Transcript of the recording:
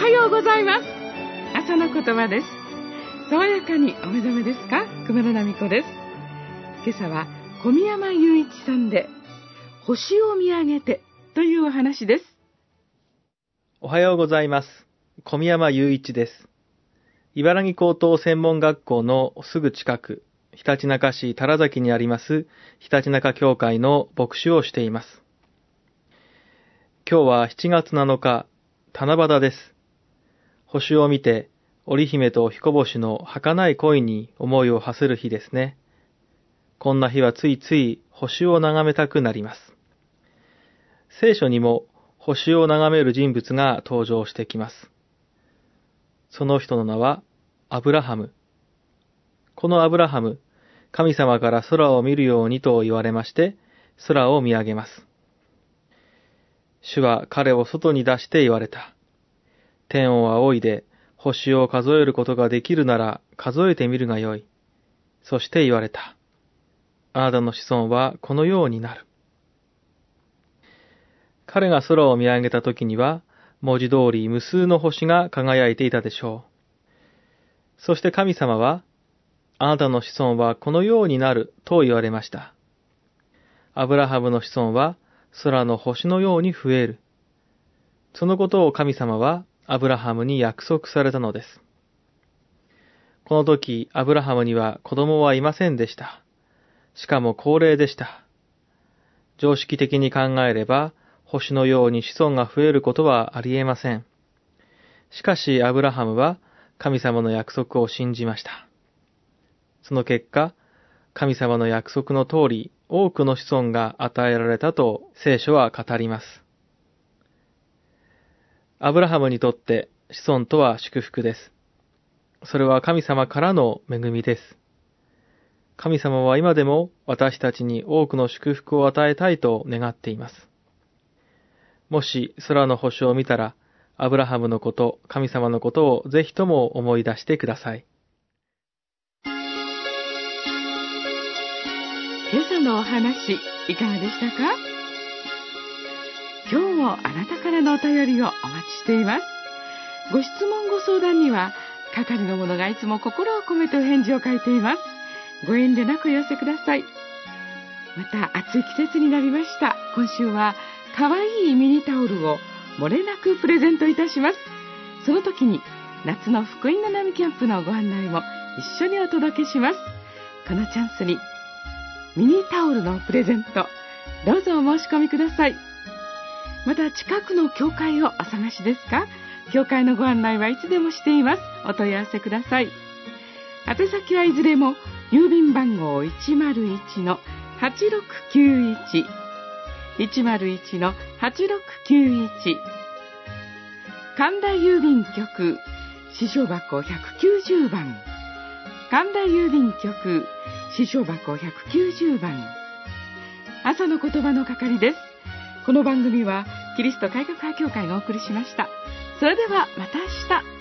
はようございます。朝の言葉です。爽やかにお目覚めですか？熊野奈美子です。今朝は小宮山雄一さんで星を見上げてというお話です。 おはようございます。小宮山雄一です。茨城高等専門学校のすぐ近く、ひたちなか市多良崎にありますひたちなか教会の牧師をしています。今日は7月7日、七夕です。星を見て、織姫と彦星の儚い恋に思いを馳せる日ですね。こんな日はついつい星を眺めたくなります。聖書にも星を眺める人物が登場してきます。その人の名はアブラハム。このアブラハム、神様から空を見るようにと言われまして、空を見上げます。主は彼を外に出して言われた。天を仰いで星を数えることができるなら数えてみるがよい。そして言われた。あなたの子孫はこのようになる。彼が空を見上げた時には、文字通り無数の星が輝いていたでしょう。そして神様は、あなたの子孫はこのようになると言われました。アブラハムの子孫は空の星のように増える。そのことを神様はアブラハムに約束されたのです。この時、アブラハムには子供はいませんでした。しかも高齢でした。常識的に考えれば、星のように子孫が増えることはありえません。しかし、アブラハムは神様の約束を信じました。その結果、神様の約束の通り、多くの子孫が与えられたと聖書は語ります。アブラハムにとって子孫とは祝福です。それは神様からの恵みです。神様は今でも私たちに多くの祝福を与えたいと願っています。もし空の星を見たら、アブラハムのこと、神様のことをぜひとも思い出してください。 今朝のお話、いかがでしたか？今日もあなたからのお便りをお待ちしています。ご質問ご相談には、係の者がいつも心を込めてお返事を書いています。ご遠慮なくお寄せください。また、暑い季節になりました。今週はかわいいミニタオルを漏れなくプレゼントいたします。その時に夏の福音の波キャンプのご案内も一緒にお届けします。このチャンスにミニタオルのプレゼント、どうぞお申し込みください。また、近くの教会をお探しですか？教会のご案内はいつでもしています。お問い合わせください。宛先はいずれも郵便番号 101-8691 101-8691、神田郵便局支所箱190番、神田郵便局支所箱190番。朝の言葉の係です。この番組はキリスト改革派教会がお送りしました。それではまた明日。